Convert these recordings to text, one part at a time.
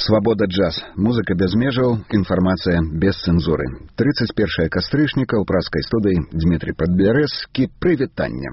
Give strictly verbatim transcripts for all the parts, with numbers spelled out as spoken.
Свабода джаз. Музыка без межаў, інфармацыя без цэнзуры. тридцать первое кастрычніка ў праскай студыі Дмітрий Падбярэзскі. Прывітанне.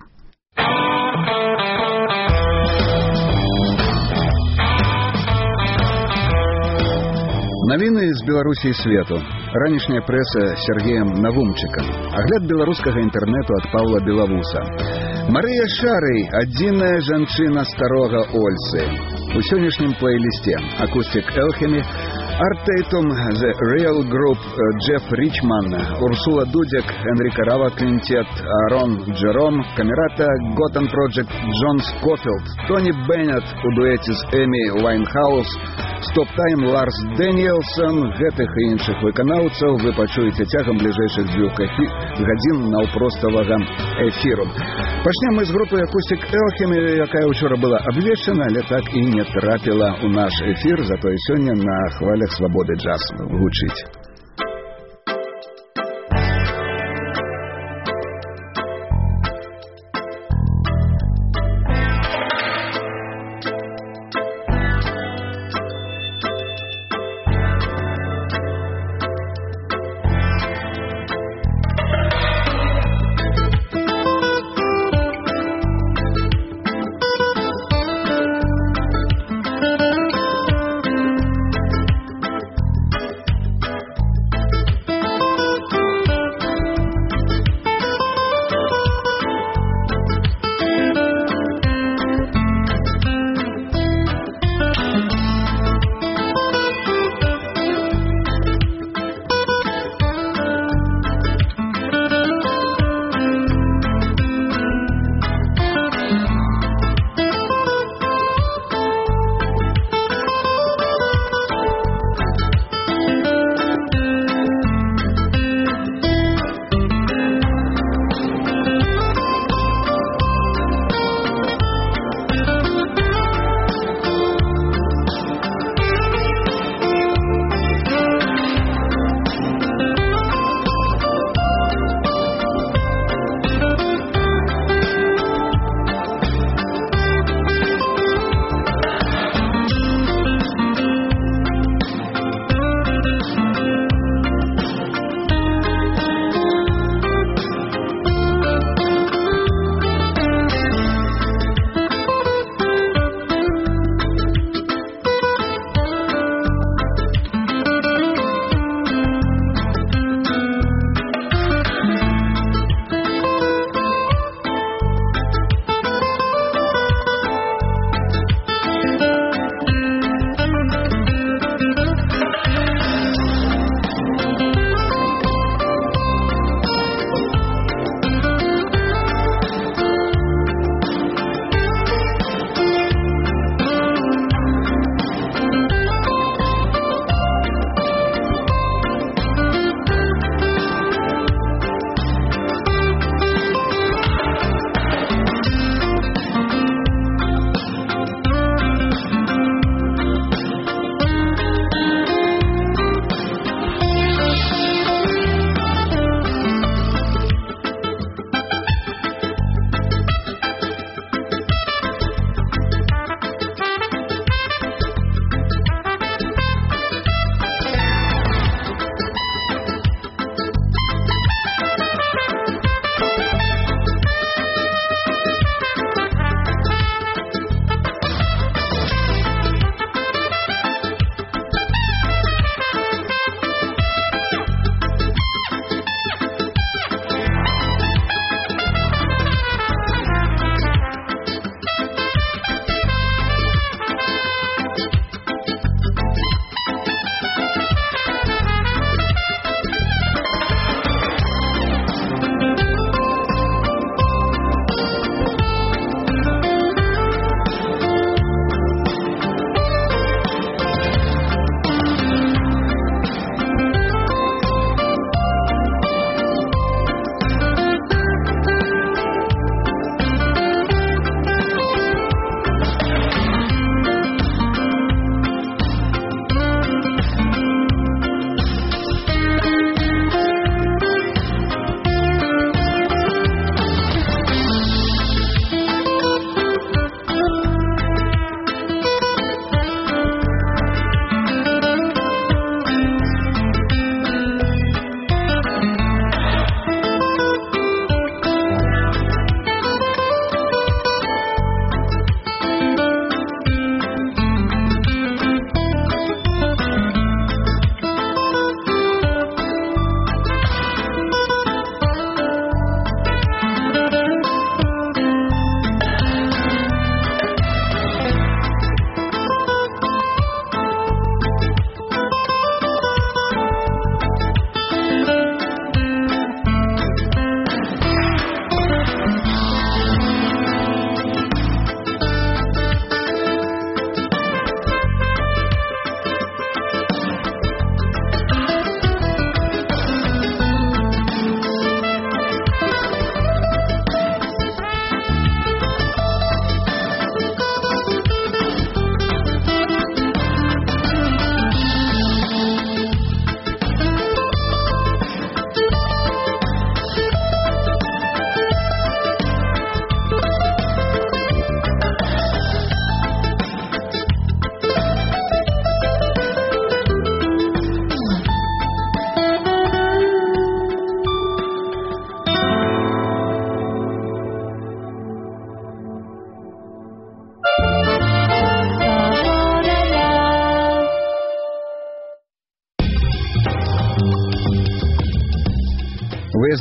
Навіны з Беларусі і свету. Ранішняя прэса Сергеем Навумчыкам. Агляд беларускага інтэрнэту ад Павла Белавуса. Марыя Шарый, адзіная жанчына старога Ольцы. У сённяшнім плейлісце Acoustic Alchemy, Art Tatum, The Real Group, Джефф Ричман, Урсула Дудек, Энрико Рава Квинтет, Арон Джером, Камерата, Gotham Project, Джон Скофилд, Тони Беннет у дуэце з Эмі Уайнхаус, Стоп Тайм, Ларс Дэниелсон. Гэтых і іншых выканаўцаў вы пачуеце цягам бліжэйшых дзвюх гадзін наўпроставага эфіру. Пачнем мы з групы Acoustic Alchemy, якая ўчора была абвешчана, але так і не трапіла ў наш эфір, затое сёння на хвалях свабоды джаз гучыць.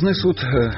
Выязны суд,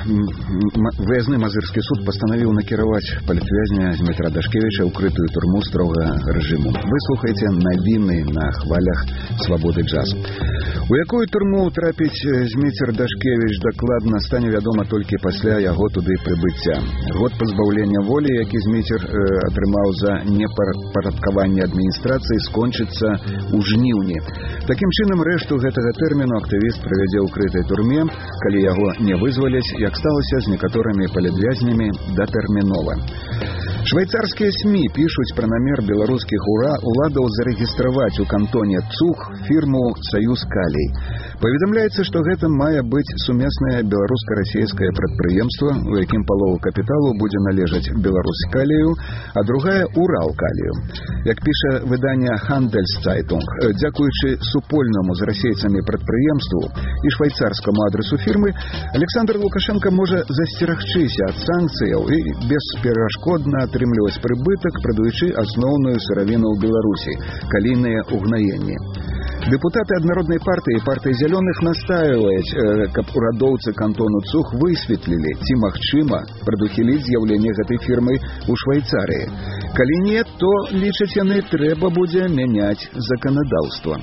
выязны мазырскі суд пастанавіў накіраваць палітвязня Змітра Дашкевіча ў крытую турму строгага рэжыму. Выслухайце навіны на хвалях свабоды джаз. У якую турму трапіць Зміцер Дашкевіч дакладна стане вядома толькі пасля яго туды прыбыцця. Год пазбаўлення волі, які Зміцер э, атрымаў за непарадкаванне адміністрацыі, скончыцца ў жніўні. Такім чынам, рэшту гэтага тэрміну актывіст правядзе ў крытай турме, калі яго не вызваляць, як сталася з некаторымі палітвязнямі, датэрмінова. Швайцарскія СМІ пішуць пра намер беларускіх уладаў зарэгістраваць у кантоне Цух фірму «Саюз Калій». Паведамляецца, што гэта мае быць сумеснае беларуска-расійскае прадпрыемства, у якім палова капіталу будзе належаць Беларусь-Калію, а другая Урал-Калію. Як піша выданне Handelszeitung, дзякуючы супольнаму з расейцамі прадпрыемству і швайцарскаму адресу фірмы, Александр Лукашенко можа засцерагчыся ад санкцыяў і бесперашкодна атрымліваць прыбытак, прадуючы асноўную сыравіну ў Беларусі – калійныя угнаенні. Дэпутаты аднароднай партыі і партыі зялёных настаиваюць, каб урадоўцы кантону Цух высветлілі, ці магчыма прадухіліць з'яўленне гэтай фірмы ў Швайцарыі. Калі не, то, лічаць яны, трэба будзе мяняць заканадаўства.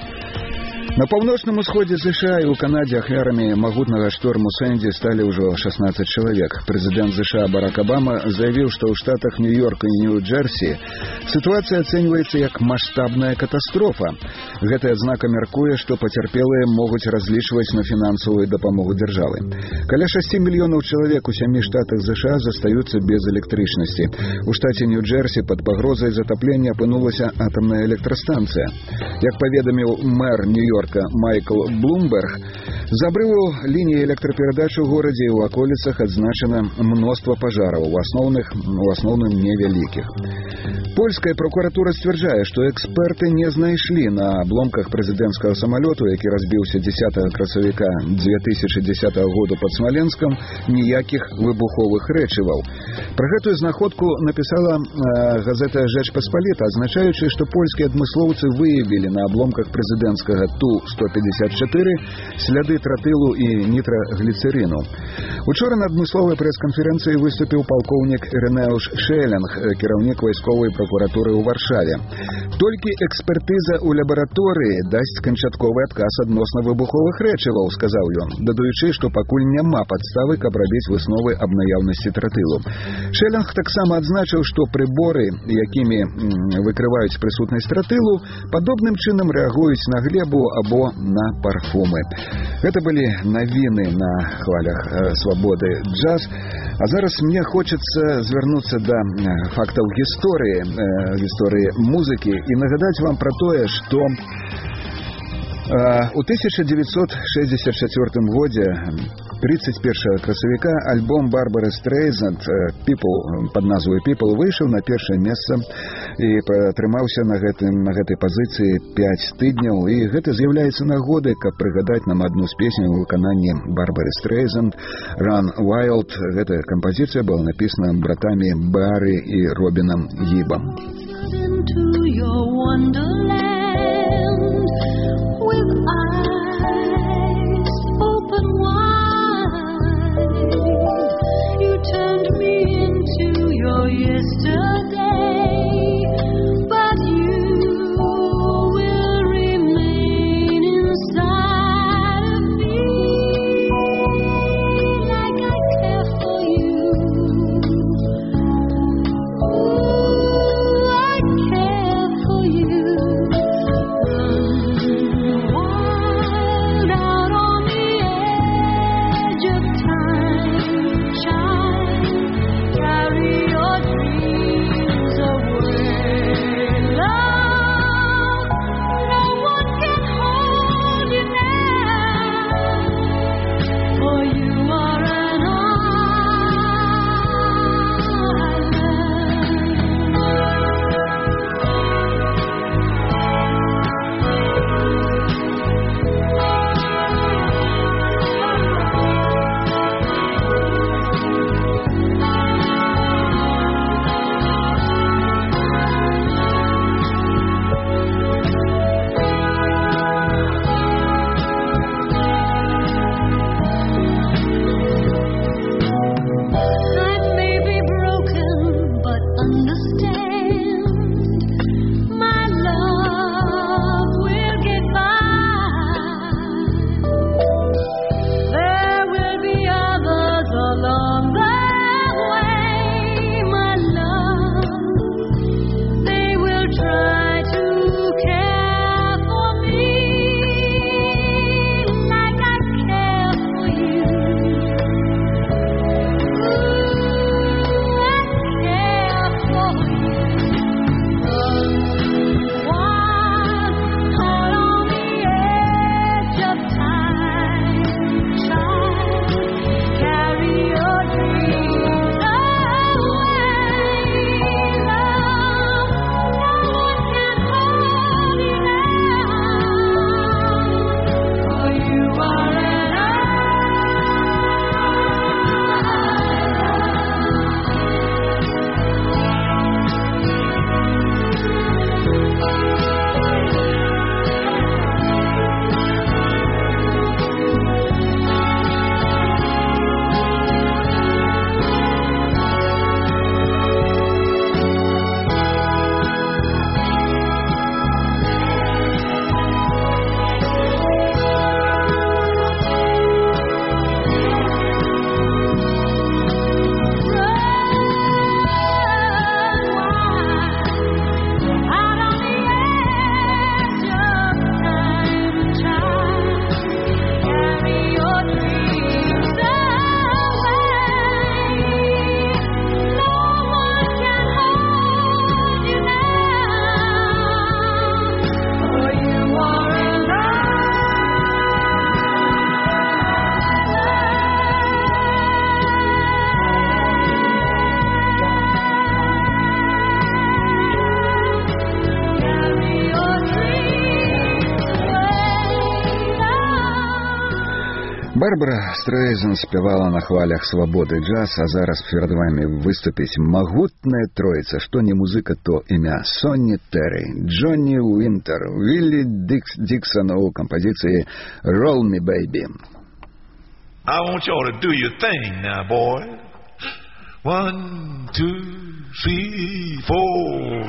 На паўночным усходзе США і ў Канадзе ахвярамі магутнага шторму Сэнді сталі ўжо шаснаццаць чалавек. Прэзідэнт США Барак Абама заявіў, што ў штатах Нью-Йорк і Нью-Джерсі сітуацыя ацэньваецца як маштабная катастрофа. Гэтая адзнака мяркуе, што пацярпелыя могуць разлічваць на фінансавую дапамогу дзяржавы. Каля шасці мільёнаў чалавек у сямі штатах США застаюцца без электрычнасці. У штаце Нью-Джерсі пад пагрозай затаплення апынулася атамная электрастанцыя. Як паведаміў мэр Нью-Йорка Майкл Блумберг, за абрыву лініі электраперадачы ў горадзе і ў аколіцах адзначана мноства пажараў, у асноўных, у асноўным невялікіх. Польская прокуратура сцвярджае, што эксперты не знайшлі на абломках прэзідэнцкага самалёту, які разбіўся дзесятага красавіка дзве тысячы дзесятага году пад Смаленскам, ніякіх выбуховых рэчываў. Пра гэтую знаходку напісала э, газета «Жэч Паспаліта», азначаючы, што польскія адмыслоўцы выявілі на абломках прэзідэнцкага Ту сто пятьдесят четыре сляды тротылу і нітрагліцерыну. Учора на адмысловай прэс-канферэнцыі выступіў палкоўнік Рэнеуш Шэлінг, кіраўнік вайсковай прокуратуры ў Варшаве. Толькі экспертыза ў лабараторыі дасць канчатковы адказ адносна выбуховых рэчываў, сказаў ён, дадаючы, што пакуль няма падставы, каб рабіць высновы аб наяўнасці тротылу. Шэлінг таксама адзначыў, што прыборы, якімі выкрываюць прысутнасць тротылу, падобным чынам рэагуюць на глебу або на парфумы. Гэта былі навіны на хвалях свабоды джаз. А зараз мне хочацца звярнуцца да фактаў гісторыі, гісторыі музыкі і нагадаць вам пра тое, што у тысяча девятьсот шестьдесят четвёртым годзе тридцать першага красавіка альбом Барбары Стрейзанд People пад назвай People выйшаў на першае месца і атрымаўся на гэтым на гэтай пазіцыі пяць тыдняў, і гэта з'яўляецца нагодай, каб прыгадаць нам адну з песень у выкананні Барбары Стрейзанд Run Wild. Гэтая кампазіцыя была напісана братамі Бары і Робінам Гібам. With eyes open wide, you turned me into your yesterday, but you will remain inside of me, like I care for you. Ooh, I care for you. Барбара Стрейзанд спявала на хвалях свабоды джаз, а зараз перад вами выступіць магутная троіца, што не музыка, то імя Сонні Тэрри, Джонні Уинтер, Вилли Дикс, Диксон у композиции «Roll Me Baby». I want y'all to do your thing now, boy. One, two, three, four.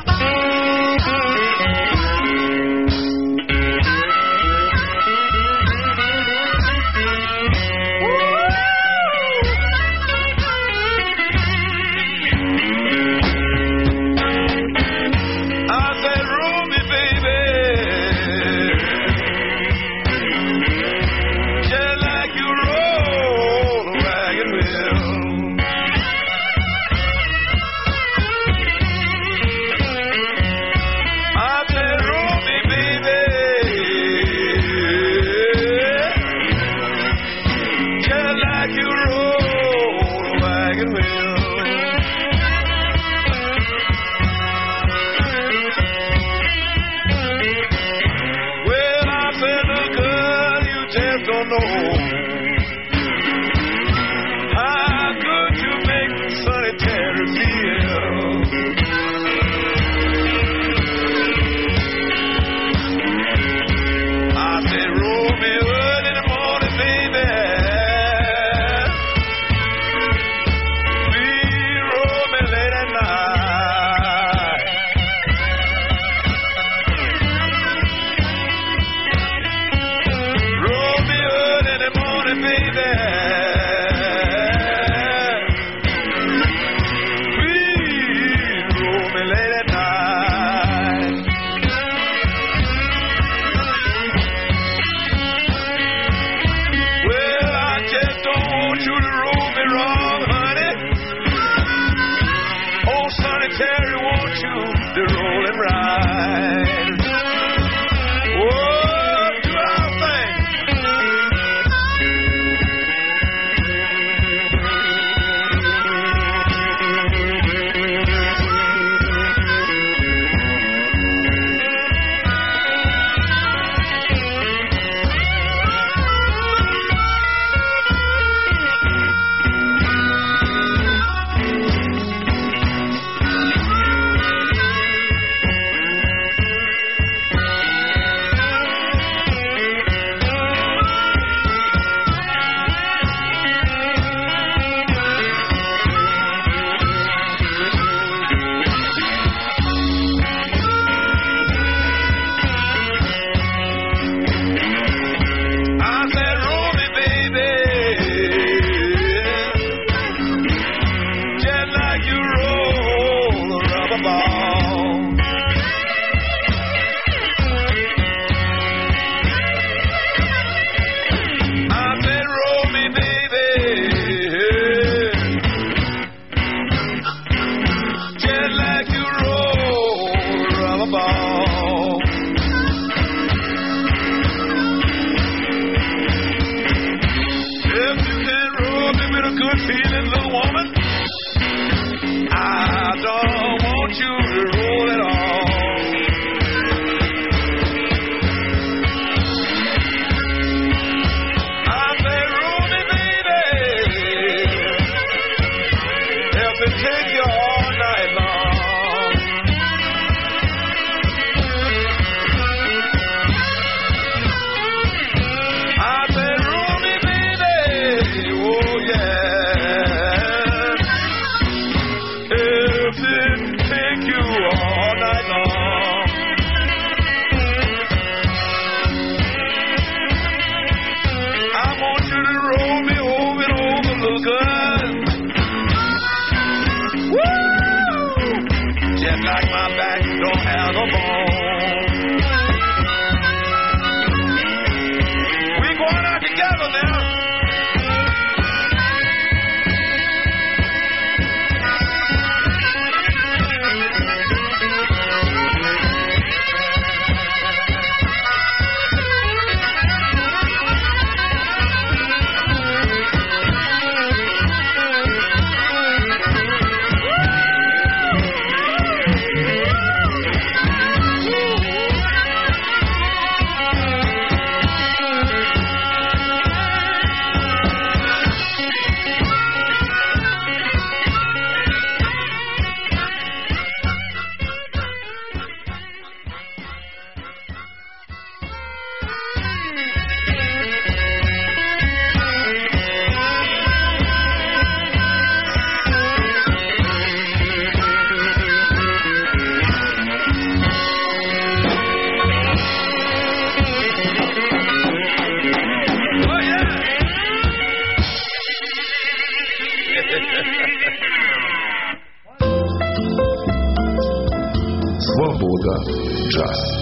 Свобода джаз.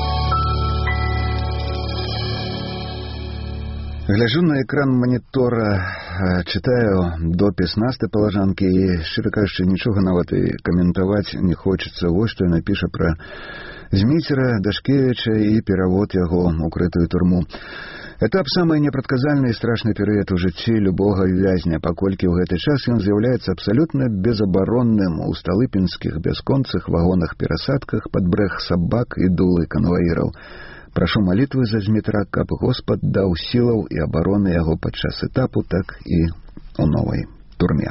Гляжу на экран манітора, читаю допіс Насты Палажанкі і, шчыра кажучы, нічога нават і каментаваць не хочацца. Вось што я напіша пра Зміцера Дашкевіча і перавод яго ў укрытую турму. Этап самай непрадказальны і страшны перыяд у жыцці любога вязня, паколькі ў гэты час ён з'яўляецца абсалютна безабаронным у сталыпінскіх бясконцых вагонах-перасадках пад брэх сабак і дулы канваіраў. Прашу малітвы за Змітра, каб Господ даў сілаў і абароны яго падчас этапу, так і у новай турме.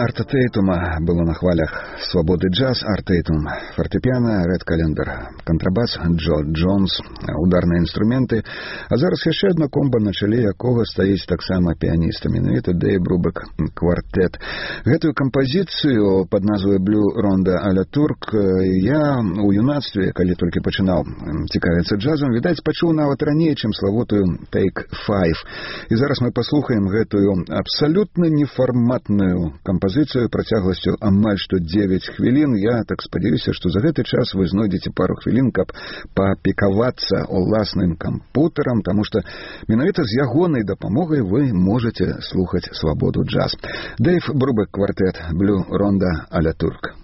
Арта Тейтума было на хвалях «Свободы джаз», Арт Тейтум, фортепиано, Ред Календер, контрабас, Джо Джонс, ударныя інструменты, а зараз яшчэ адно комба, на чале якога стаіць таксама піяніста, менавіта Дэйв Брубек квартэт. Гэтую кампазіцыю пад назвай «Блю Ронда а ля Турк» я у юнацтве, калі толькі пачынаў цікавіцца джазам, відаць, пачуў нават раней, чым славутую «Take Five». І зараз мы паслухаем гэтую абсалютна нефарматную кампазіцыю працягласцю амаль што дзевяць хвілін. Я так спадзяюся, што за гэты час вы знойдзеце пару хвілін, каб папікавацца уласным кампутарам, таму што менавіта з ягонай дапамогай вы можаце слухаць свабоду джаз. Дэйв Брубек квартэт «Блю Ронда а ля Турк».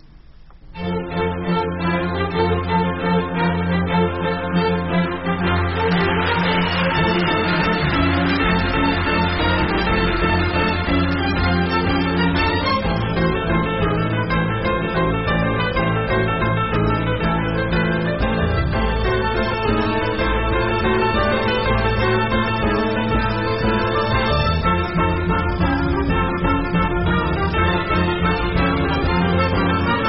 Thank you.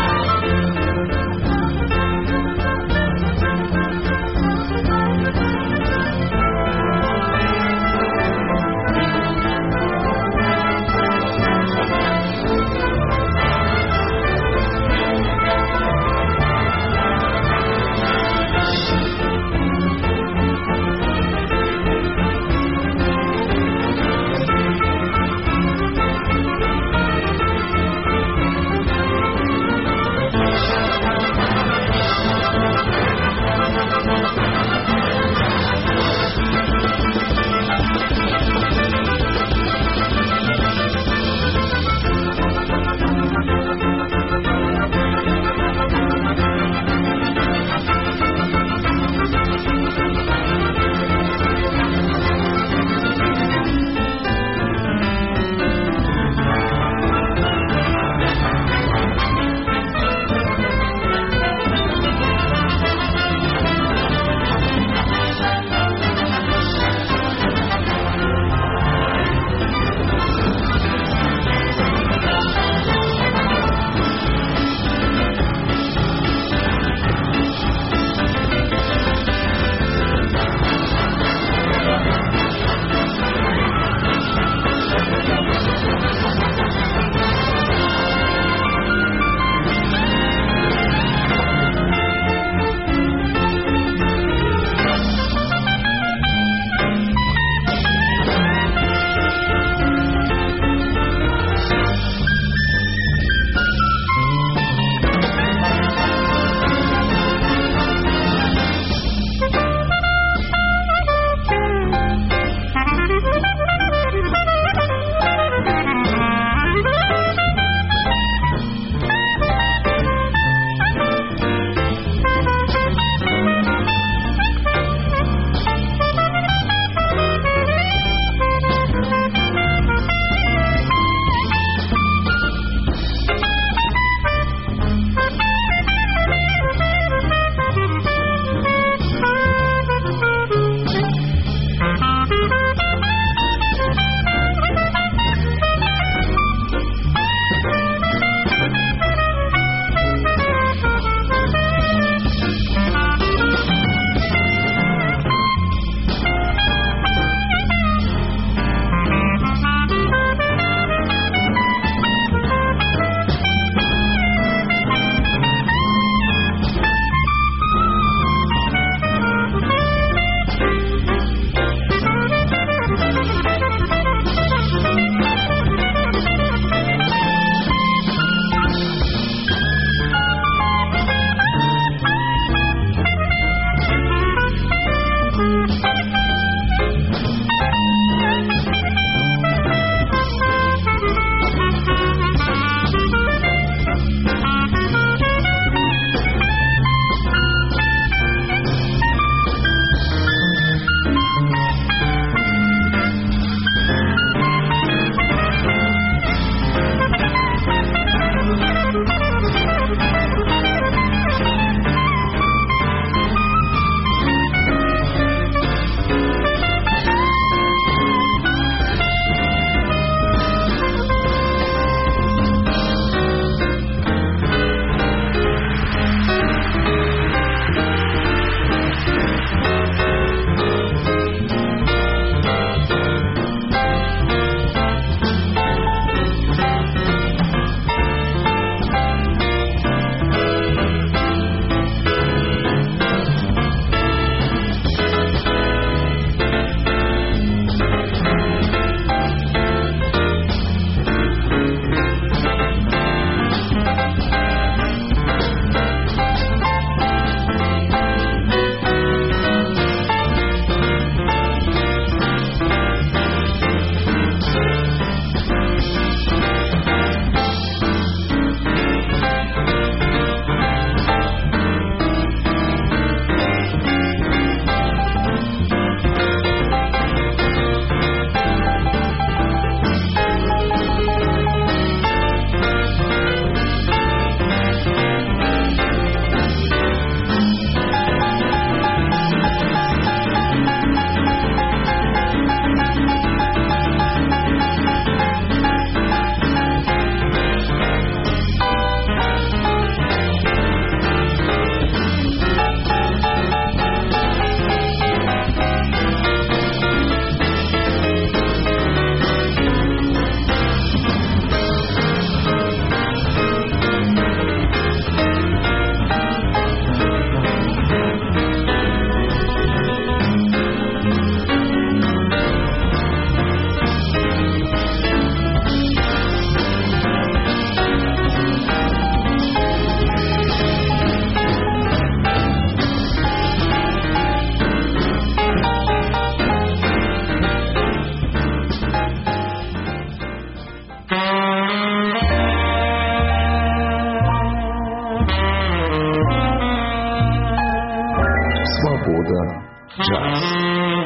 Свобода джаз.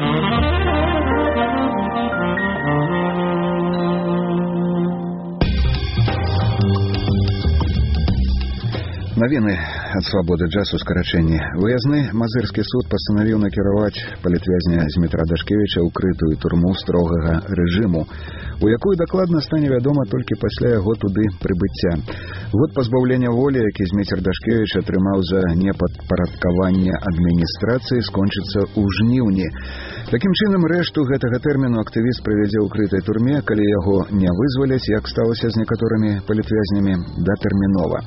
Навіны ад свабоды джаз у скарачэнні. Выязны мазырскі суд пастанавіў накіраваць палітвязня Змітра Дашкевіча ў крытую турму строгага рэжыму, у якую дакладна стане вядома толькі пасля яго туды прыбыцця. Год пазбаўлення волі, які Зміцер Дашкевіч атрымаў за непадпарадкаванне адміністрацыі, скончыцца ў жніўні. Такім чынам, рэшту гэтага тэрміну актывіст правядзе ў крытай турме, калі яго не вызваляць, як сталася з некаторымі палітвязнямі, датэрмінова.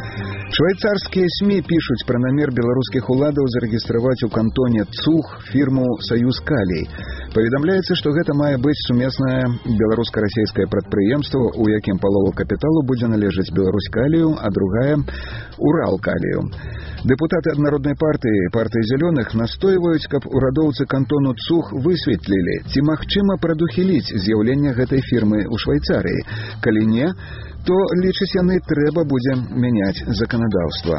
Швайцарскія СМІ пішуць пра намер беларускіх уладаў зарэгістраваць у кантоне Цух фірму «Саюз Калій». Паведамляецца, што гэта мае быць сумеснае беларуска-расійскае прадпрыемства, у якім палова капіталу будзе належаць Беларусь Калію, а другая – Урал Калію. Дэпутаты ад Народнай партыі, партыі зялёных настойваюць, каб урадоўцы кантону Цух высветлілі, ці магчыма прадухіліць з'яўленне гэтай фірмы ў Швайцарыі. Калі не, то, лічаць яны, трэба будзе мяняць заканадаўства.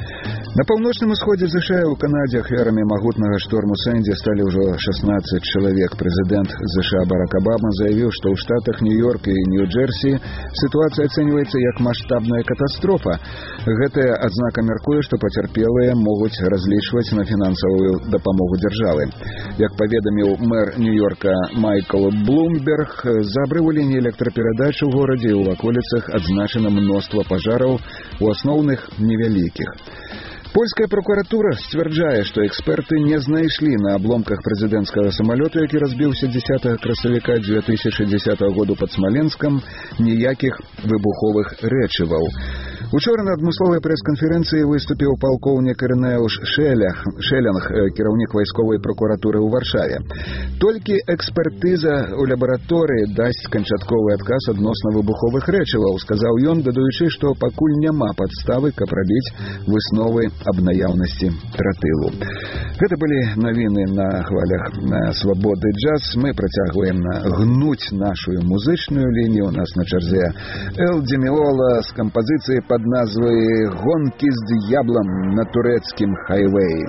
На паўночным усходзе ЗША ў Канадзе ахвярамі магутнага шторму Сэнді сталі ўжо шаснаццаць чалавек. Прэзідэнт ЗША Барак Абама заявіў, што ў штатах Нью-Йорк і Нью-Джерсі сітуацыя ацэньваецца як маштабная катастрофа. Гэтая адзнака мяркуе, што пацярпелыя могуць разлічваць на фінансавую дапамогу дзяржавы. Як паведаміў мэр Нью-Йорка Майкл Блумберг, за абрыву лініі электраперадач у горадзе і ў ваколіцах адзначана мноства пажараў, у асноўных невялікіх. Польская прокуратура сцвярджае, што эксперты не знайшлі на абломках прэзідэнцкага самалёту, які разбіўся дзесятага красавіка дзве тысячы дзесятага году пад Смаленскам, ніякіх выбуховых рэчываў. Учора на адмысловай прэс-канферэнцыі выступіў палкоўнік Ірынеуш Шелях, Шелянг, кіраўнік вайсковай прокуратуры ў Варшаве. Толькі экспертыза ў лабараторыі дасць канчатковы адказ адносна выбуховых рэчываў, сказаў ён, дадаючы, што пакуль няма падставы, каб рабіць высновы аб наяўнасці тротылу. Гэта былі навіны на хвалях на свабоды джаз. Мы працягваем гнуць нашу музычную лінію. У нас на чарзе Эл Ди Меола з кампазіцыяй пад назвай «Гонкі з д'яблам на турэцкім хайвеі».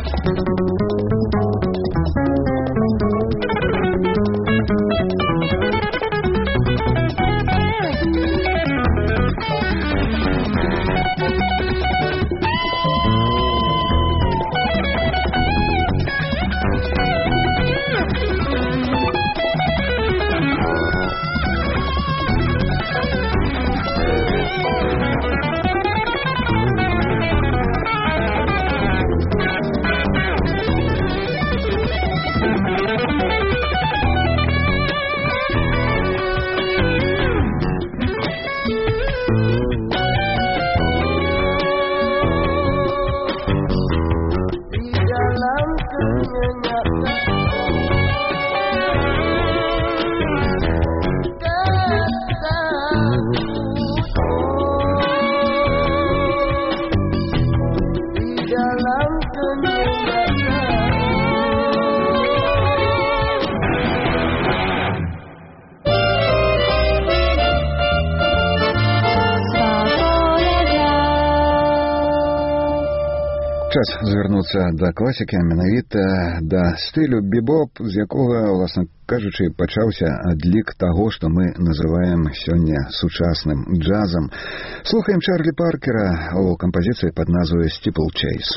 Час звярнуцца да класікі, менавіта да стылю бібоп, з якога, уласна кажучы, пачаўся адлік таго, што мы называем сёння сучасным джазам. Слухаем Чарлі Паркера у кампазіцыі пад назвай «Steeplechase».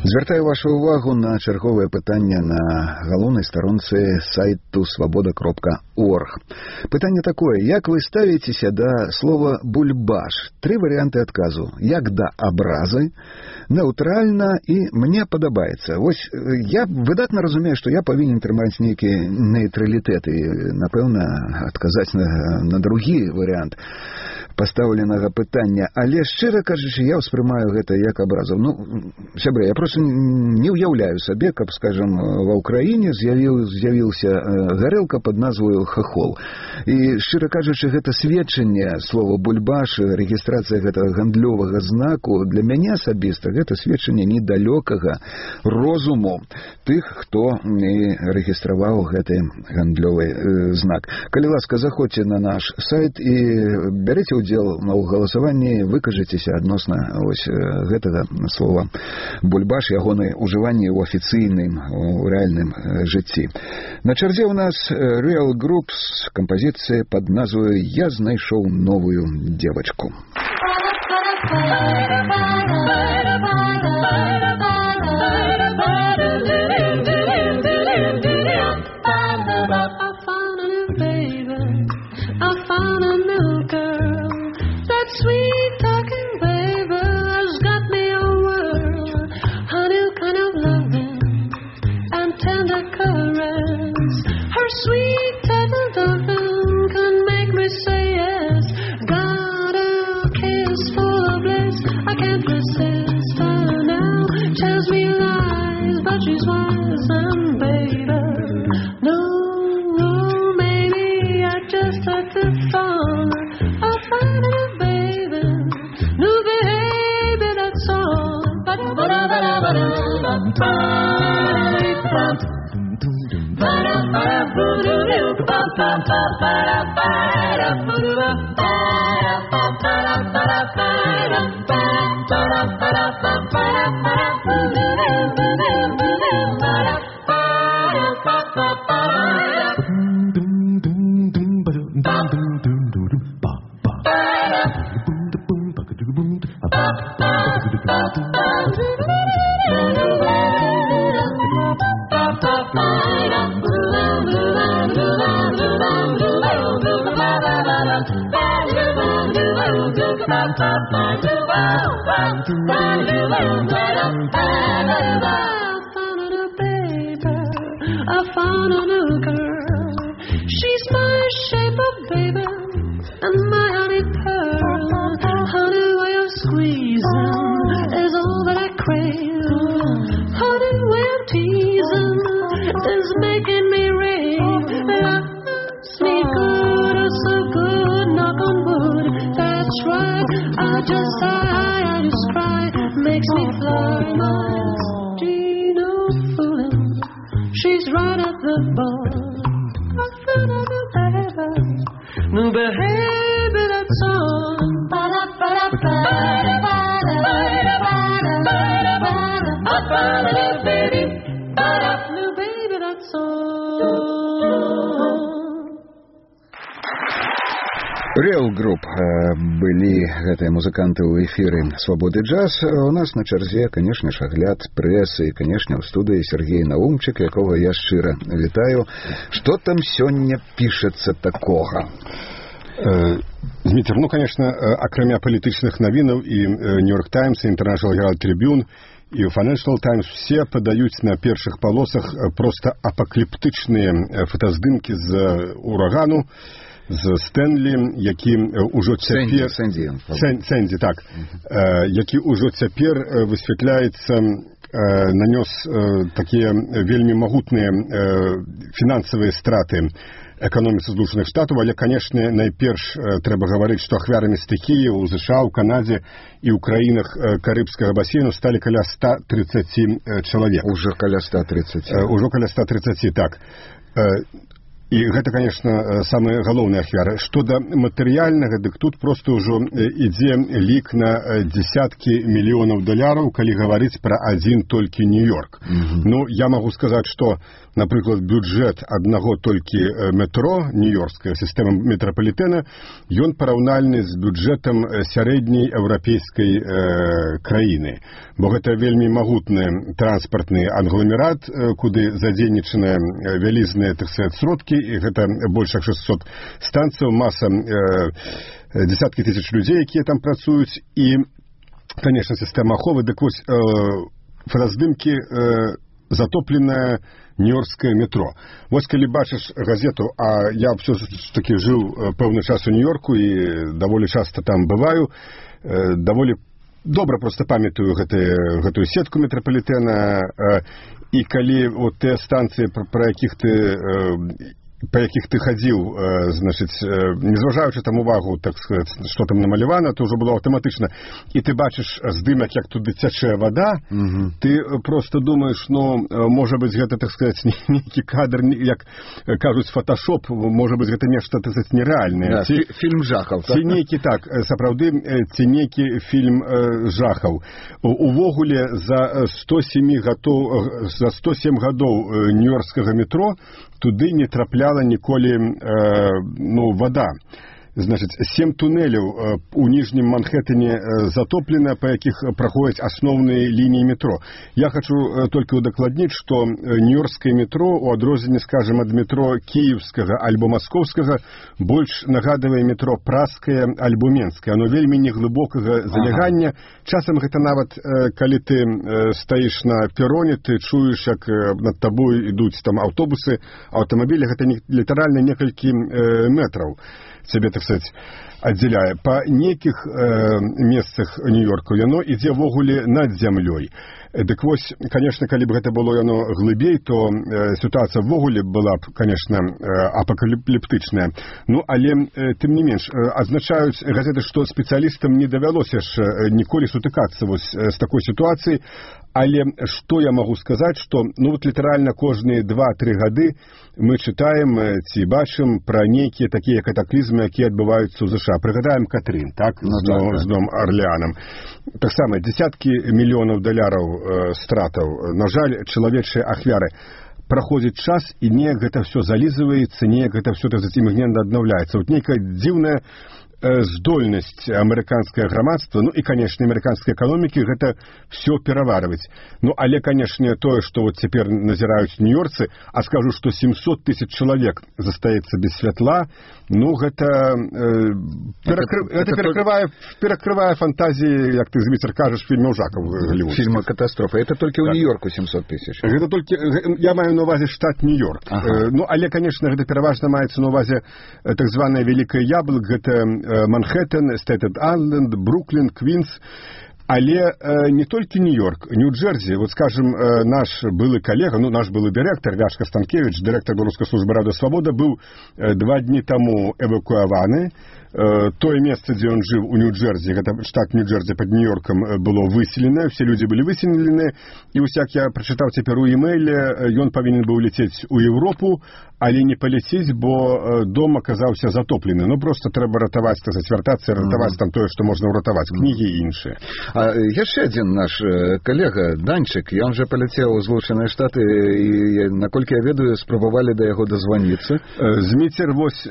Звяртаю вашу увагу на чарговае пытанне на галоўнай старонцы сайту свабода кропка орг. Пытанне такое: як вы ставіцеся да слова бульбаш? Тры варыянты адказу: як да абразы, нейтральна і мне падабаецца. Вось я выдатна разумею, што я павінен трымаць нейкі нейтралітэт і, напэўна, адказаць на, на другі варыянт пастаўленага пытання, але шчыра кажучы, я ўспрымаю гэта як абразу. Ну, сябры, я проста не ўяўляю сабе, каб, скажам, ва ўкраіне з'явіў, з'явіўся гарэлка пад назваю хахол. І шчыра кажучы, гэта сведчанне слова бульбаш, рэгістрацыя гэтага гандлёвага знаку, для мяне асабіста гэта сведчанне недалёкага розуму тых, хто рэгістраваў гэты гандлёвы э, знак. Калі ласка, заходзьце на наш сайт і бярыце удзел на галасаванні, выкажыцеся адносна ось гэтага слова бульбаш, ягонае ўжыванне ў афіцыйным, у рэальным жыцці. На чарзе ў нас Real Group з кампазіцыяй пад назваю «Я знайшоў новую девочку». Sweet talking baby has got me a whirl, a new kind of loving and tender caress. Her sweet tender loving can make me say yes. Got a kiss full of bliss, I can't resist her now. Tells me lies, but she's wise and baby. No, no, maybe I just had to fall. I'll find her. I found a new girl. She's my shape of baby and my honey pearl. Honey way of squeezing is all that I crave. Honey way of teasing is making me rave. Loves me good, oh so good, knock on wood. That's right, I just sigh, I just cry, makes me fly. Gee, no fooling, she's right at the bar. I found a new baby, new baby, that's all. I found a new baby, new baby, that's all. Real Group былі гэтыя музыканты ў эфіры «Свабоды джаз». У нас на чарзе, канешне ж, агляд прэсы і, канешне, ў студыі Сергей Наумчык, якога я шчыра вітаю. Што там сёння пішацца такога? Дмітрий, ну, конечно, акрамя палітычных навінаў і New York Times, і International Herald Tribune, і Financial Times все падаюць на першых палосах проста апакаліптычныя фотаздымкі з урагану, з Стэнлі, які ўжо цяпер... Сэнді, Сэнді, так. Які ўжо цяпер высвятляецца, нанёс такія вельмі магутныя фінансавыя страты эканоміцы Злучаных Штатаў, але, канешне, найперш трэба гаварыць, што ахвярамі стыхіі ў ЗША, у Канадзе і ў краінах Карыбскага басейну сталі каля ста тридцаць чалавек. Ужо каля ста тридцаць. Ужо каля ста тридцаць, так. І гэта, конечно, самая галоўная ахвяра. Што да матэрыяльнага, дык тут проста ўжо ідзе лік на дзесяткі мільёнаў даляраў, калі гаварыць пра адзін толькі Нью-Йорк. Mm-hmm. Ну, я магу сказаць, што, напрыклад, бюджэт аднаго толькі метро, нью-йоркская сістэма метрапалітэна, ён параўнальны з бюджэтам сярэдняй еўрапейскай э, краіны. Бо гэта вельмі магутны транспартны агламерат, куды задзейнічаныя вялізныя, так сказаць, сродкі, і гэта больш як шэсцьсот станцыяў, маса э, десяткі тысяч людзей, якія там працуюць, і, конечно, сістэма аховы. Дык вось, э, фотаздымкі э, затопленае нью-йоркскае метро. Вось калі бачыш газету, а я ўсё ж такі жыў пэўны час у Нью-Йорку і даволі часта там бываю, э, даволі добра проста памятаю гэтую, гэтую сетку метрапалітэна, э, і калі вот тыя станцыі, пра, пра якіх ты э, па якіх ты хадзіў, э, значыць, э, не зважаючы там увагу, так сказаць, што там намалявана, то ўжо было аўтаматычна. І ты бачыш здымак, як туды цячэ вада, mm-hmm. ты просто думаеш, ну, можа быць, гэта, так сказаць, нейкі кадр, як кажуць, фотошоп, можа быць, гэта нешта, так сказаць, нерэальнае. Да, ці, фільм жахаў. Ці нейкі, так, сапраўды, ці нейкі фільм э, жахаў. Увогуле, за сто сем гадоў, за сто сем гадоў нью-йоркскага метро туды не трапляла ніколі э, ну, вода. Значыць, сем туннеляў э, у ніжнім Манхэтэне э, затоплена, па якіх праходзяць асноўныя лініі метро. Я хочу э, толькі удакладніць, што нью-йоркскае метро, у адрозненні, скажем, ад метро кіеўскага альбо маскоўскага, больш нагадвае метро празкае альбо менскае. Оно вельмі неглыбокага залягання. Ага. Часам гэта нават, э, калі ты э, стаіш на пероне, ты чуеш, як э, над табой ідуць там аўтобусы, аўтамабілі, гэта не, літаральна некалькі э, метраў цябе, так сказаць, аддзяляе. Па нейкіх э, месцах Нью-Йорку яно ідзе ввогуле над зямлёй. Дык вось, конечно, калі б гэта было яно глыбей, то э, сітуацыя ввогуле была б, конечно, э, апакаліптычная. Ну, але, э, тым не менш, э, адзначаюць газеты, што спецыялістам не давялося ж э, ніколі сутыкацца вось э, з такой сітуацыяй. Але што я магу сказаць, што, ну, вот літаральна кожныя два-тры гады мы чытаем ці бачым пра нейкія такія катаклізмы, якія адбываюцца ў ЗША. Прыгадаем Катрын, так, ну, з, так, з Новым Арлеанам. Таксама дзесяткі мільёнаў даляраў э, стратаў. На жаль, чалавечыя ахвяры. Праходзіць час, і неяк гэта ўсё залізываецца, неяк гэта ўсё так імгненна аднаўляецца. Вот нейкая дзіўная здольнасць амерыканскае грамадства, ну і, канешне, амерыканскай эканомікі гэта все пераварваць. Ну, але, канешне, тое, што вот цяпер назіраюць нью-йоркцы, а скажу, што семьсот тысяч чалавек застаецца без святла, ну, гэта, э, перакры... это, это перакрывае, перакрывае фантазіі, як ты, Зміцер, кажаш, фільмаў жахаў Голлівуд. Фільма «Катастрофа». Это толькі ў Нью-Йорку семьсот тысяч. Гэта толькі, я маю на увазе штат Нью-Йорк. Ага. Э, ну, але, канешне, гэта пераважна маецца на увазе так званае Вялікае Яблык, гэта Манхэттен, Стэйтен-Айленд, Бруклін, Квінс. Але э, не толькі Нью-Йорк, Нью-Джерсі, вот, скажем, э, наш былы калега, ну, наш былы дырэктар, Вячка Станкевич, дырэктар Беларускай службы Радыё Свабода, быў э, два дні таму эвакуаваны. Э, тое месца, дзе ён жыў у Нью-Джерсі, гэта штат Нью-Джерсі пад Нью-Йоркам, было выселенае, все людзі былі выселены, і усяк я прачытаў цяпер у имейле, ён павінен быў летець у Еўропу, але не паляцець, бо дом аказаўся затоплены. Ну, просто трэба ратаваць, так сказаць, вяртацца і ратаваць там тое, што можна ўратаваць, кнігі і іншыя. А яшчэ адзін наш калега, Данчык, ён жа паляцеў у Злучаныя Штаты, і, наколькі я ведаю, спрабавалі да яго дазваніцца. Зміцер, вось,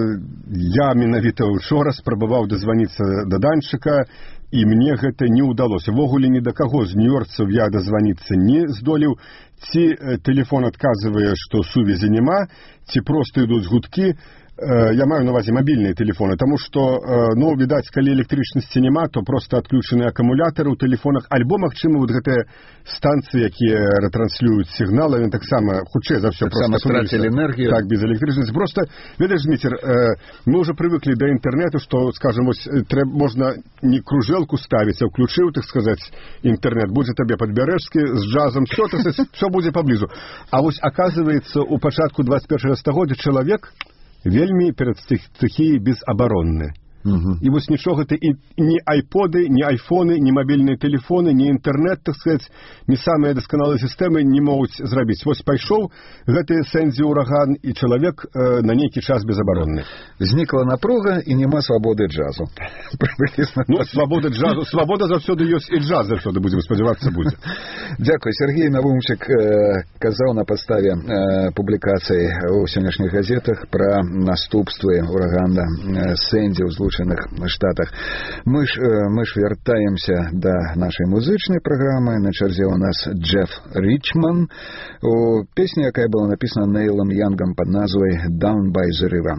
я менавіта учора спрабаваў дазваніцца да Данчыка, і мне гэта не ўдалося. Ввогуле ні да каго з нью-йоркцаў я дазваніцца не здолеў. Ці тэлефон адказвае, што сувязі няма, ці проста ідуць гудкі. Я маю на увазе мабільныя тэлефоны, таму што, ну, відаць, калі электрычнасці няма, то проста адключаны акумулятары ў тэлефонах, альбо, магчыма, вот гэтыя станцыі, якія ретранслююць сігналы, яны таксама, хутчэй за ўсё, проста страцілі энергію. Так, без электрычнасці. Проста, ведаеш, Зміцер, мы ўжо прывыклі да інтэрнету, што, скажем, вось, трэба, можна не кружэлку ставіць, а ўключыў, так сказаць, інтэрнет, будзе табе падбярэжскі з джазам, все, так сказаць, все будзе паблізу. А вось, аказваецца, у пачатку двадцять першага стагоддзя чалавек вельмі перад стыхіяй безабаронны. І вось нічога ты і ні айподы, ні айфоны, ні мабільныя тэлефоны, ні інтэрнет, так сказаць, ні самыя дасканалыя сістэмы не могуць зрабіць. Вось пайшоў гэты Сэнді ўраган, і чалавек э, на нейкі час безабаронны. Знікла напруга, і няма свабоды джазу. Ну, свабода джазу, свабода заўсёды ёсць, і джаз заўсёды, будзем спадзявацца, будзе. Дзякуй. Сергей Навумчык э, казаў на падставе э, публікацый у сённяшніх газетах пра наступствы ўрагана э, Сэнді ў Злучаных Штатах. Мы ж, э, мы ж вяртаемся да нашай музычнай праграмы. На чарзе у нас Джеф Ричман у песні, якая была напісана Нейлом Янгам пад назвай «Down by the River».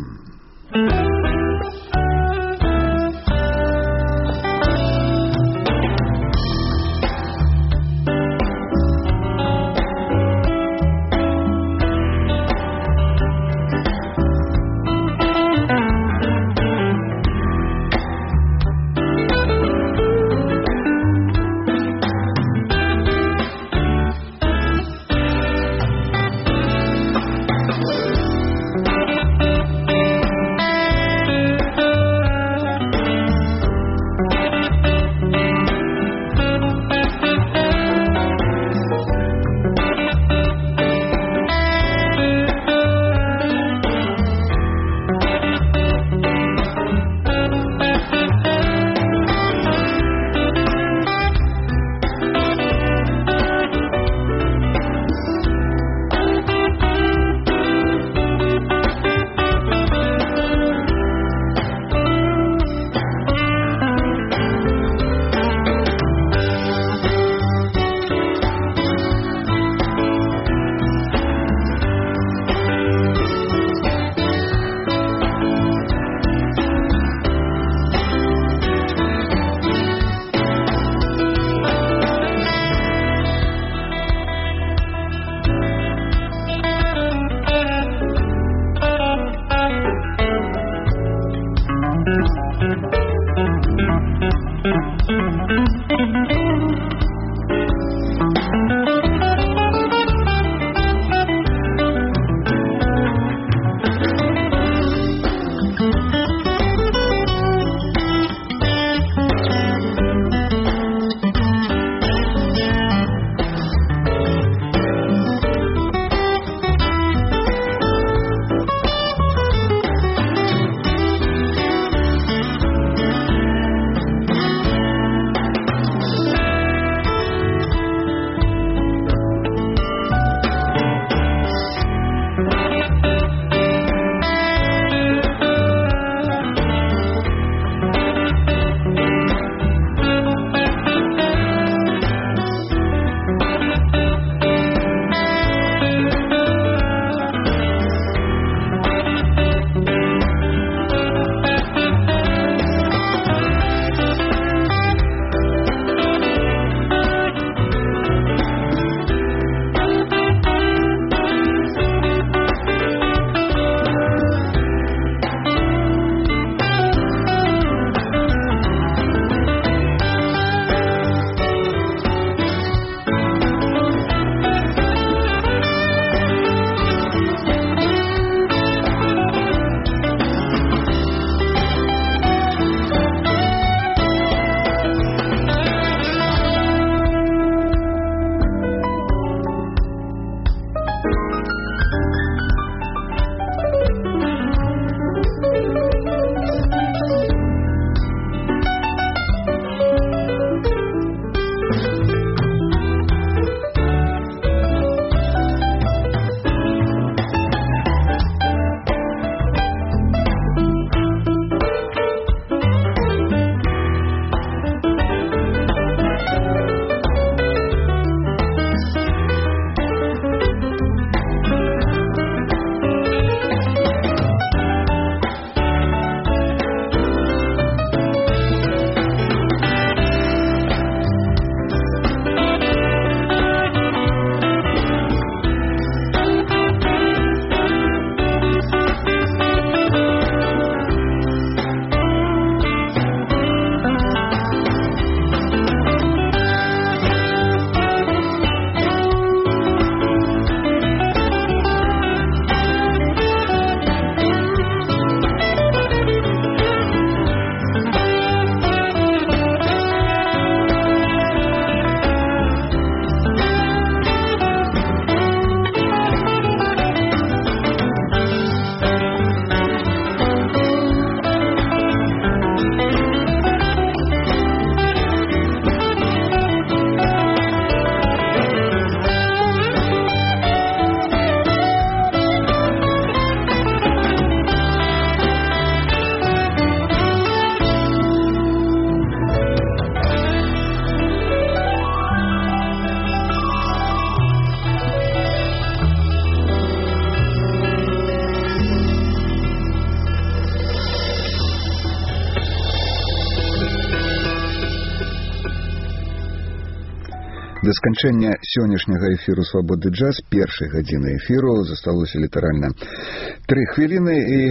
Да сканчэння сённяшняга эфіру «Свабоды джаз», першай гадзіны эфіру, засталося літаральна тры хвіліны, і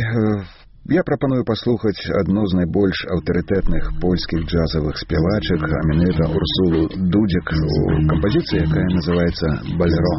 я прапаную паслухаць адну з найбольш аўтарытэтных польскіх джазавых спявачак, а менавіта Урсулу Дудзік у кампазіцыі, якая называецца «Балеро».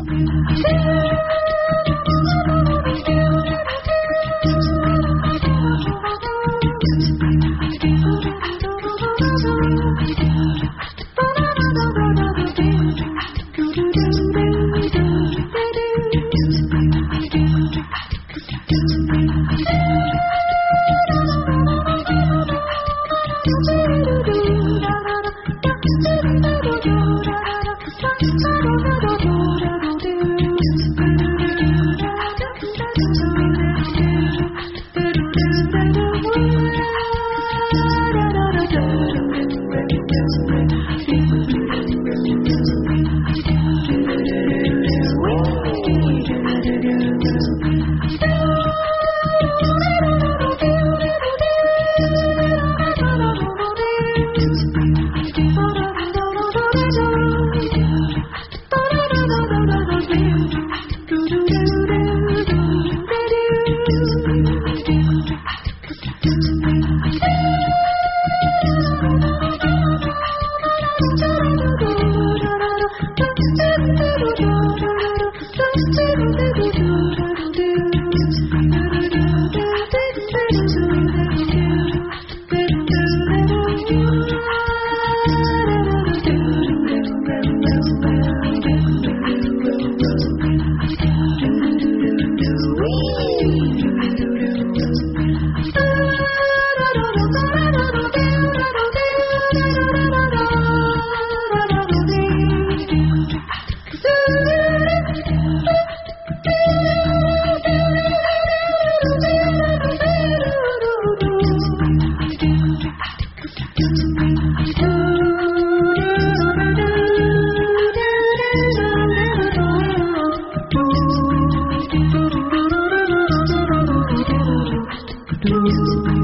Do